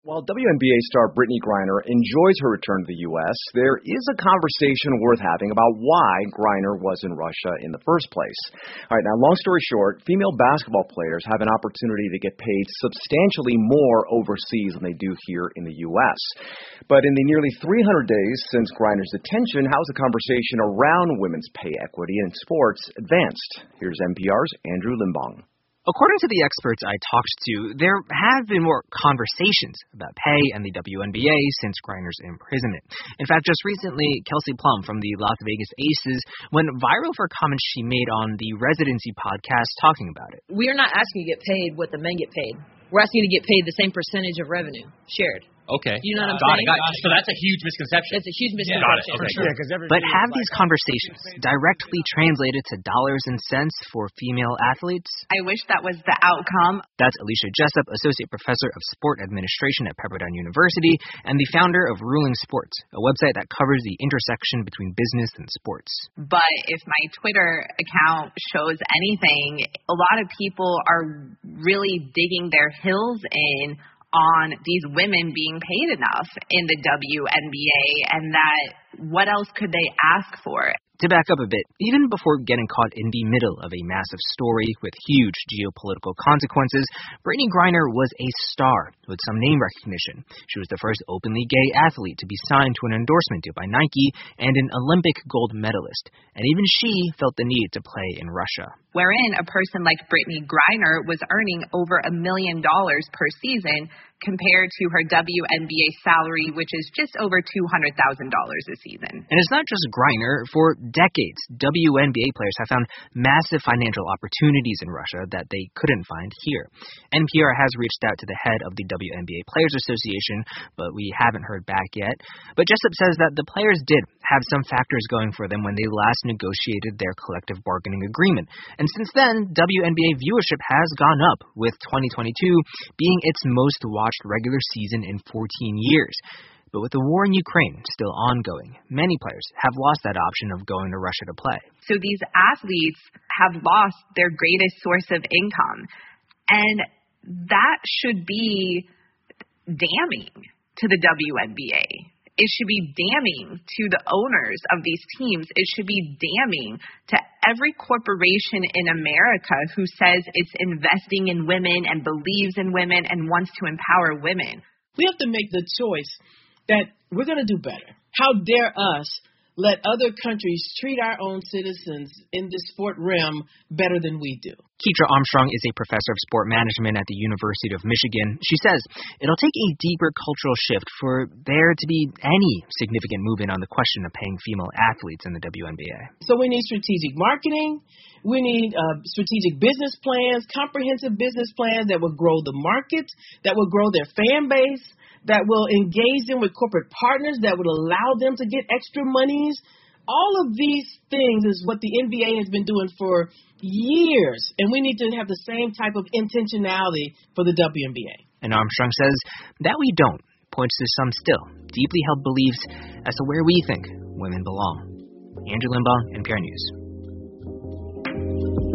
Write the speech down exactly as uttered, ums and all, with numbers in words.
While W N B A star Brittany Griner enjoys her return to the U S, there is a conversation worth having about why Griner was in Russia in the first place. All right, now, long story short, female basketball players have an opportunity to get paid substantially more overseas than they do here in the U S. But in the nearly three hundred days since Griner's detention, how's the conversation around women's pay equity in sports advanced? Here's N P R's Andrew Limbong. According to the experts I talked to, there have been more conversations about pay and the W N B A since Griner's imprisonment. In fact, just recently, Kelsey Plum from the Las Vegas Aces went viral for comments she made on the Residency podcast talking about it. We are not asking you to get paid what the men get paid. We're asking you to get paid the same percentage of revenue shared. Okay. You know what I'm got saying? It, got it. So that's a huge misconception. It's a huge misconception. Yeah, got it. Okay, sure. Yeah, but have these conversations directly translated to dollars and cents for female athletes? I wish that was the outcome. That's Alicia Jessup, Associate Professor of Sport Administration at Pepperdine University and the founder of Ruling Sports, a website that covers the intersection between business and sports. But if my Twitter account shows anything, a lot of people are really digging their heels in on these women being paid enough in the W N B A, and that what else could they ask for? To back up a bit, even before getting caught in the middle of a massive story with huge geopolitical consequences, Brittany Griner was a star with some name recognition. She was the first openly gay athlete to be signed to an endorsement deal by Nike and an Olympic gold medalist. And even she felt the need to play in Russia. Wherein a person like Brittany Griner was earning over a million dollars per season compared to her W N B A salary, which is just over two hundred thousand dollars a season. And it's not just Griner. For decades, W N B A players have found massive financial opportunities in Russia that they couldn't find here. N P R has reached out to the head of the W N B A Players Association, but we haven't heard back yet. But Jessup says that the players did have some factors going for them when they last negotiated their collective bargaining agreement. And since then, W N B A viewership has gone up, with twenty twenty-two being its most watched regular season in fourteen years. But with the war in Ukraine still ongoing, many players have lost that option of going to Russia to play. So these athletes have lost their greatest source of income. And that should be damning to the W N B A. It should be damning to the owners of these teams. It should be damning to every corporation in America who says it's investing in women and believes in women and wants to empower women. We have to make the choice that we're going to do better. How dare us let other countries treat our own citizens in the sport realm better than we do? Keitra Armstrong is a professor of sport management at the University of Michigan. She says it'll take a deeper cultural shift for there to be any significant movement on the question of paying female athletes in the W N B A. So we need strategic marketing. We need uh, strategic business plans, comprehensive business plans that will grow the market, that will grow their fan base, that will engage them with corporate partners, that would allow them to get extra monies. All of these things is what the N B A has been doing for years, and we need to have the same type of intentionality for the W N B A. And Armstrong says that we don't points to some still deeply held beliefs as to where we think women belong. Andrew Limbong, N P R News.